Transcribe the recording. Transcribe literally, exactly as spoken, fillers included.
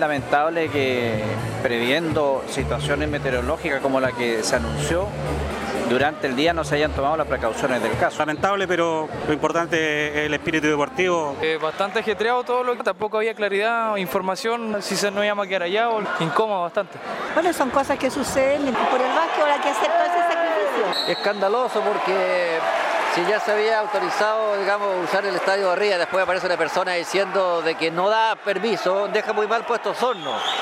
lamentable que, previendo situaciones meteorológicas como la que se anunció, durante el día no se hayan tomado las precauciones del caso. Lamentable, pero lo importante es el espíritu deportivo. Eh, bastante ajetreado todo lo que tampoco había claridad, información, si se nos íbamos a quedar allá o incómodo bastante. Bueno, son cosas que suceden por el básquetbol, hay que hacer todo ese sacrificio. Escandaloso porque si ya se había autorizado, digamos, usar el estadio de Ría, después aparece una persona diciendo de que no da permiso, deja muy mal puestos Osorno.